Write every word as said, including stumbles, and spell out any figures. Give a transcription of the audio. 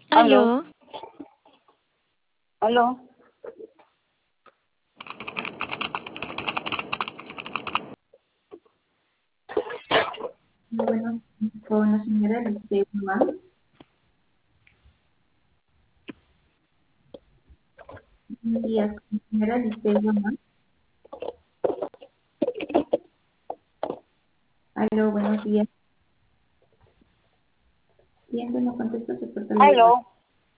Aló, Aló, aló. Bueno, con la señora Liceo Guzmán. Buenos días, con la señora Liceo Guzmán. Aló, buenos días. Bien, bueno, contesta, se corta la llamada. Aló.